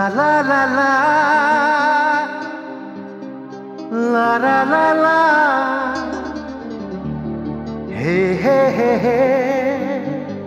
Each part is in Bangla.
la la la la la la la hey hey hey hey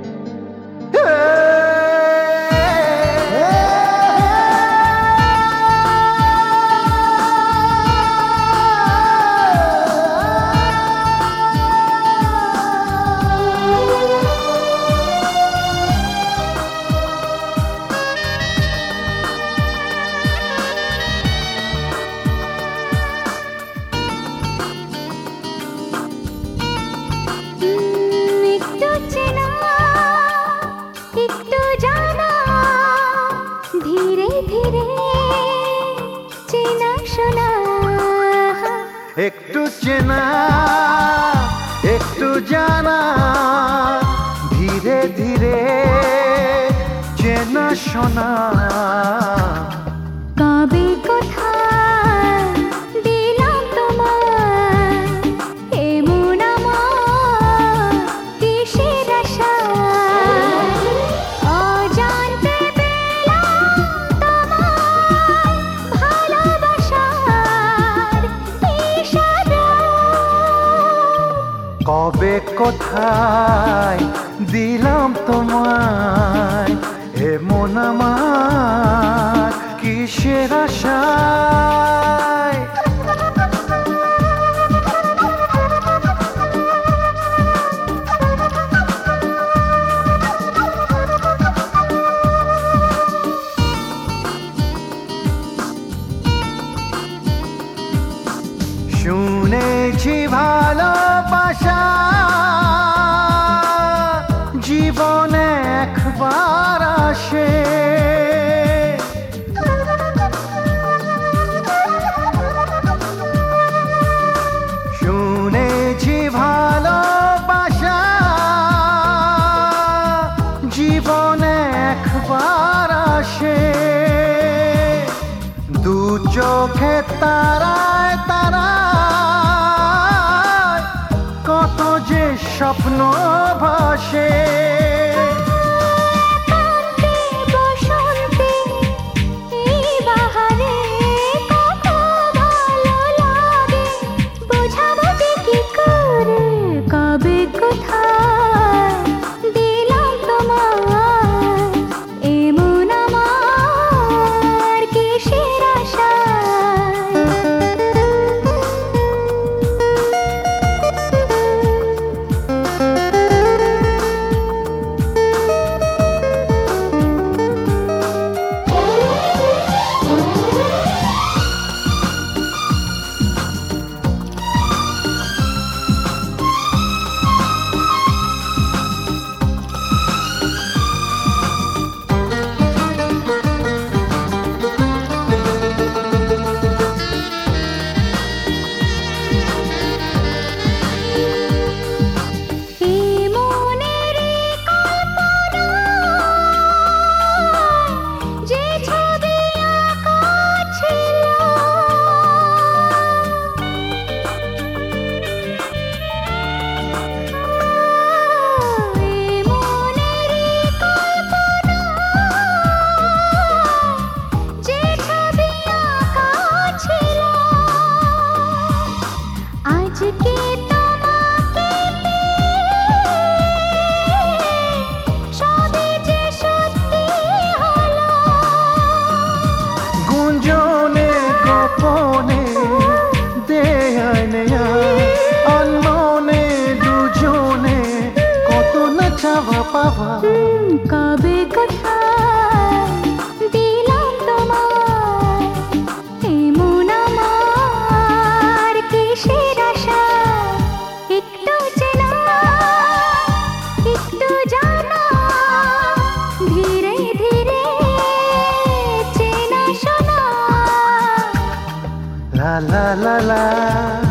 একটু চেনা একটু জানা ধীরে ধীরে চেনা শোনা কবে কোথায় দিলাম তোমায় এমন আমার কিসের আশায় অজান্তে পেলাম তোমায় ভালোবাসার ইশারা কবে কোথায় দিলাম তোমায় এমন আমার কিসের আশায় শুনেছি ভালোবাসা জীবনে একবার আসে শুনেছি ভালোবাসা জীবনে একবার আসে দু চোখে তারায় তারায় কত যে স্বপ্ন ভাসে গুঞ্জনে গোপনে দেয়ায় নেয়ায় অনমনে দুজনে কত না চাওয়া পাওয়া কবে কোথায় দিলাম তোমায় এমন আমার কিসের আশা একটু চেনা একটু জানা ধীরে ধীরে চেনা শোনা la la la la